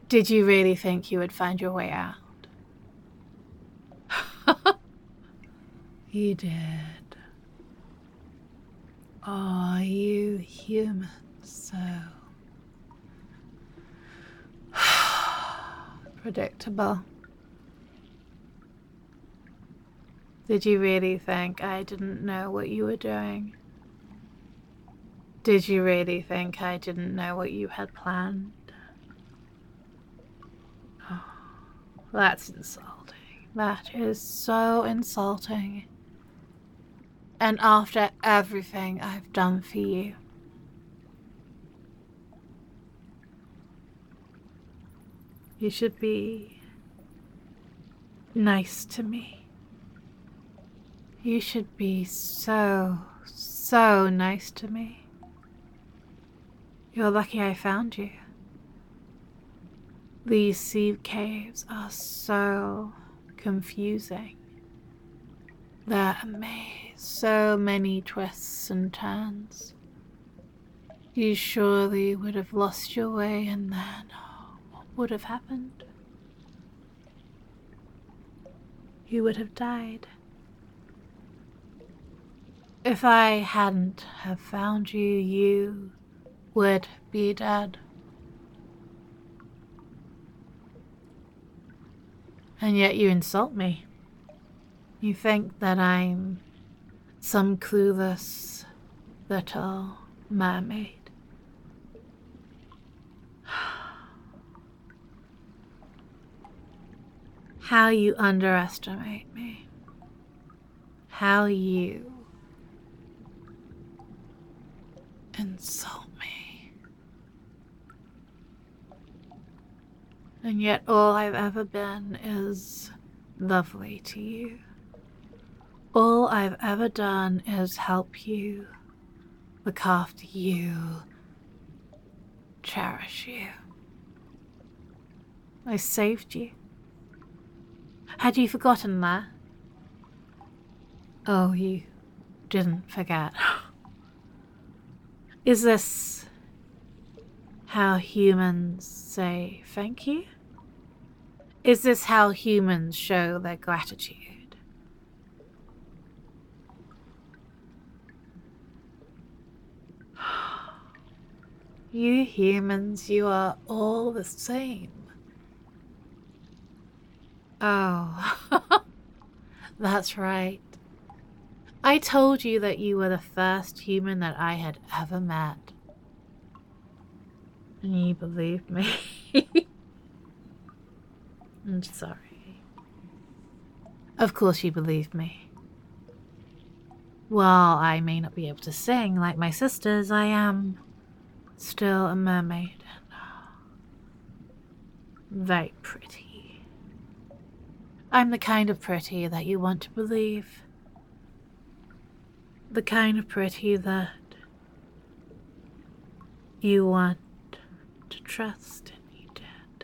Did you really think you would find your way out? You did. Oh, you humans, so predictable. Did you really think I didn't know what you were doing? Did you really think I didn't know what you had planned? Oh, that's insulting. That is so insulting. And after everything I've done for you. You should be nice to me. You should be so nice to me. You're lucky I found you. These sea caves are so confusing. They're a maze. So many twists and turns. You surely would have lost your way, and then what would have happened? You would have died. If I hadn't have found you, you would be dead. And yet you insult me. You think that I'm some clueless little mermaid. How you underestimate me. How you insult me. And yet all I've ever been is lovely to you. All I've ever done is help you, look after you, cherish you. I saved you. Had you forgotten that? Oh, you didn't forget. Is this how humans say thank you? Is this how humans show their gratitude? You humans, you are all the same. Oh, that's right. I told you that you were the first human that I had ever met. And you believed me. I'm sorry. Of course you believed me. While I may not be able to sing like my sisters, I am still a mermaid. Very pretty. I'm the kind of pretty that you want to believe. The kind of pretty that you want to trust, and you did.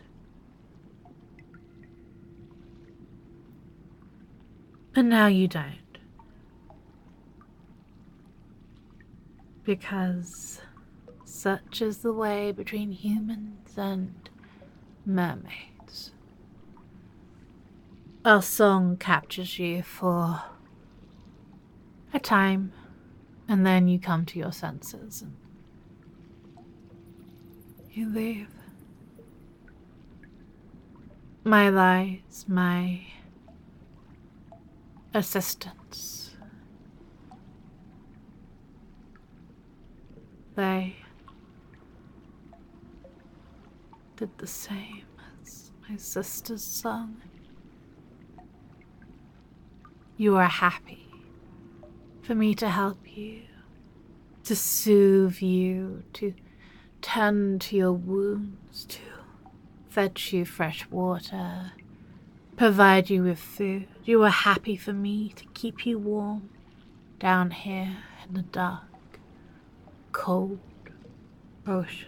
But now you don't. Because such is the way between humans and mermaids. Our song captures you for a time, and then you come to your senses and you leave. My lies, my assistants, they did the same as my sister's song. You are happy for me to help you, to soothe you, to tend to your wounds, to fetch you fresh water, provide you with food. You are happy for me to keep you warm down here in the dark, cold ocean.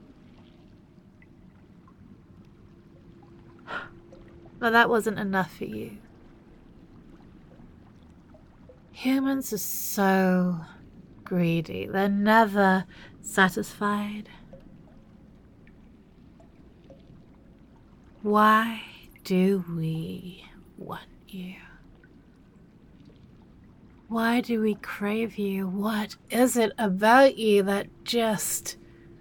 But that wasn't enough for you. Humans are so greedy. They're never satisfied. Why do we want you? Why do we crave you? What is it about you that just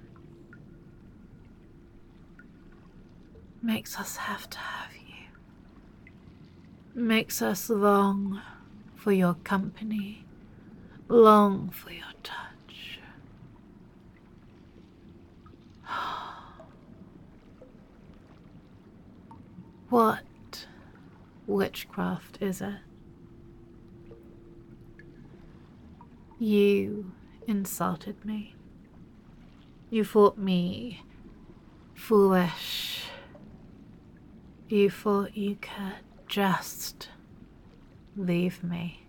makes us have to have you? Makes us long for your company, long for your touch. What witchcraft is it? You insulted me. You thought me foolish. You thought you could just leave me.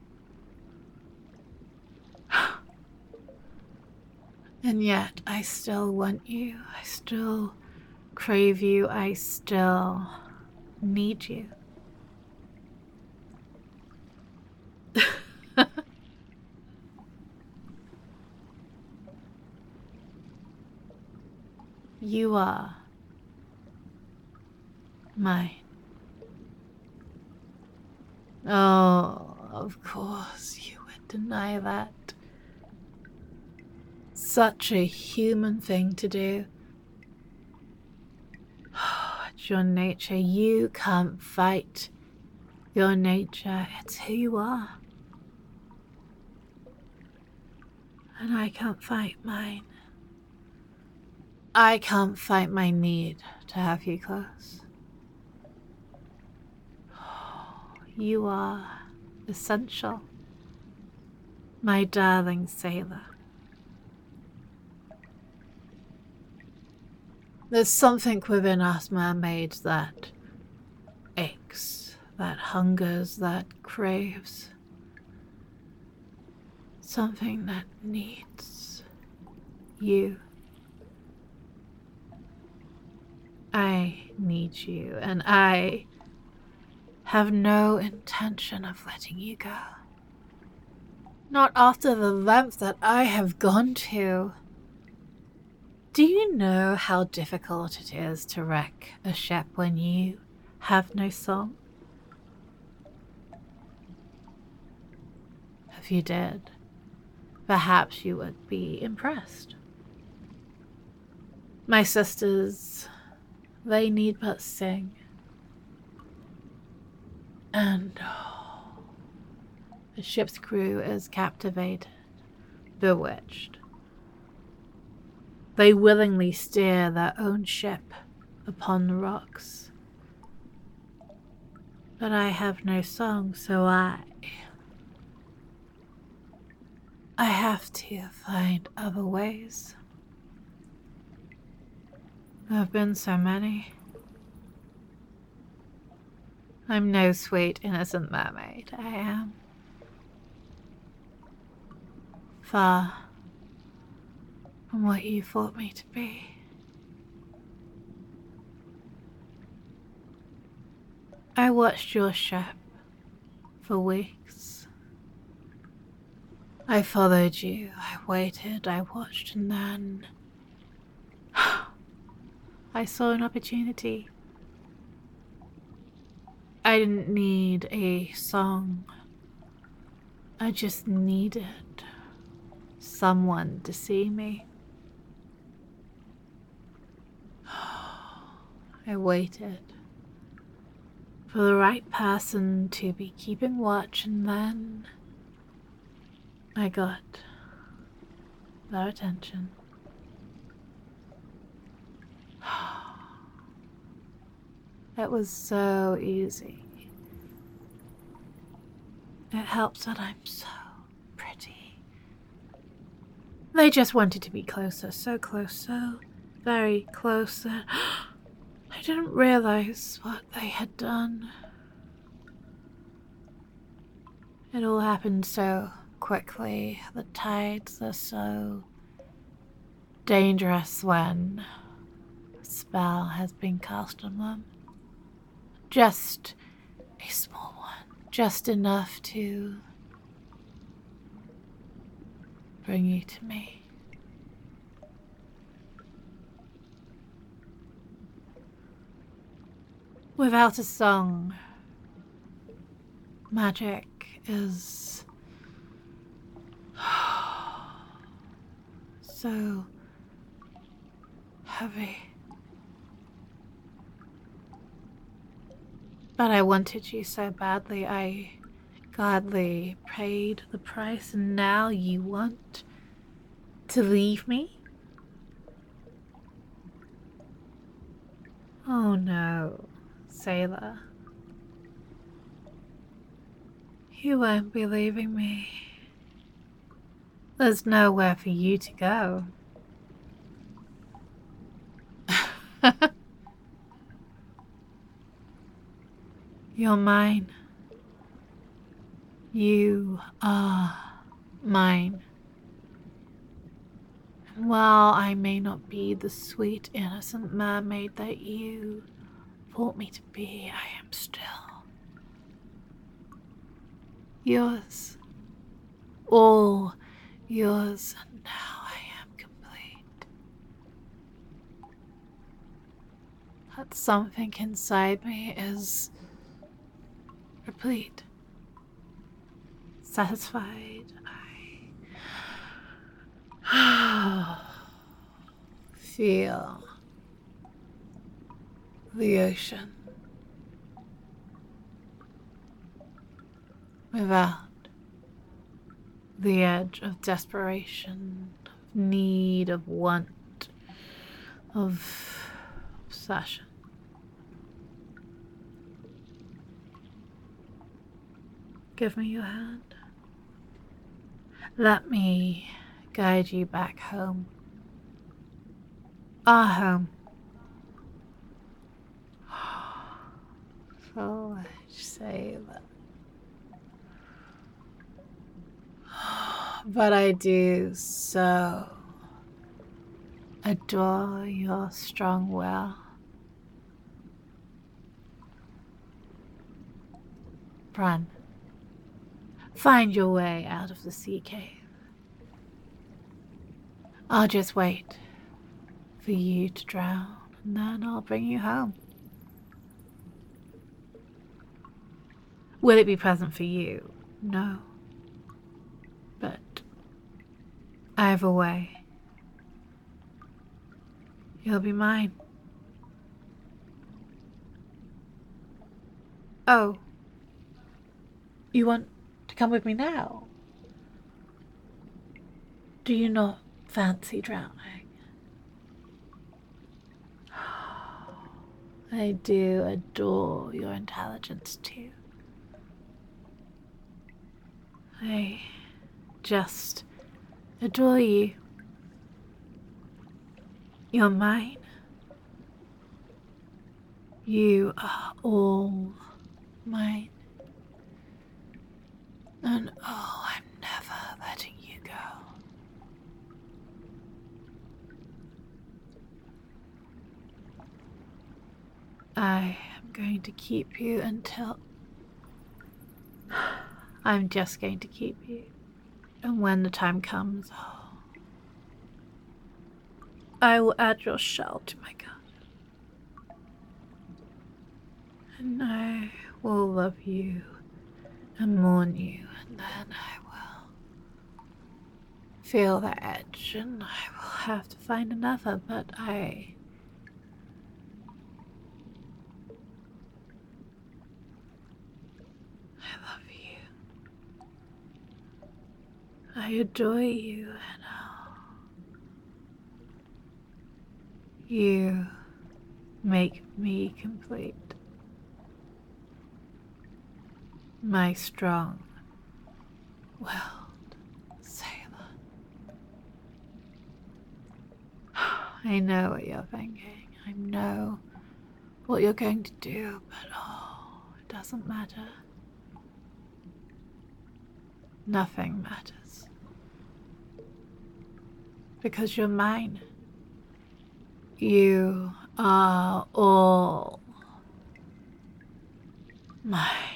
And yet I still want you. I still crave you. I still need you. You are mine. Oh, of course you would deny that. Such a human thing to do. It's your nature. You can't fight your nature. It's who you are. And I can't fight mine. I can't fight my need to have you close. You are essential, my darling sailor. There's something within us mermaids that aches, that hungers, that craves. Something that needs you. I need you, and I have no intention of letting you go. Not after the length that I have gone to. Do you know how difficult it is to wreck a ship when you have no song? If you did, perhaps you would be impressed. My sisters, they need but sing. And the ship's crew is captivated, bewitched. They willingly steer their own ship upon the rocks. But I have no song, so I have to find other ways. There have been so many. I'm no sweet, innocent mermaid. I am far from what you thought me to be. I watched your ship for weeks. I followed you, I waited, I watched, and then I saw an opportunity. I didn't need a song. I just needed someone to see me. I waited for the right person to be keeping watch, and then I got their attention. It was so easy. It helps that I'm so pretty. They just wanted to be closer, so close, so very close that I didn't realize what they had done. It all happened so quickly. The tides are so dangerous when a spell has been cast on them. Just a small one, just enough to bring you to me. Without a song, magic is so heavy. But I wanted you so badly, I gladly paid the price, and now you want to leave me? Oh no, Sailor. You won't be leaving me. There's nowhere for you to go. You're mine. You are mine. And while I may not be the sweet, innocent mermaid that you thought me to be, I am still yours. All yours, and now I am complete. That something inside me is replete, satisfied. I feel the ocean without the edge of desperation, of need, of want, of obsession. Give me your hand. Let me guide you back home. Our home. Foolish sailor. But I do so adore your strong will. Run. Find your way out of the sea cave. I'll just wait for you to drown, and then I'll bring you home. Will it be pleasant for you? No. But either way, you'll be mine. Oh, you want to come with me now? Do you not fancy drowning? I do adore your intelligence too. I just adore you. You're mine. You are all mine. And oh, I'm never letting you go. I am going to keep you until... I'm just going to keep you. And when the time comes, oh, I will add your shell to my gun. And I will love you and mourn you, and then I will feel the edge, and I will have to find another, but I love you. I adore you, and you make me complete. My strong-willed sailor. I know what you're thinking. I know what you're going to do, but oh, it doesn't matter. Nothing matters. Because you're mine. You are all mine.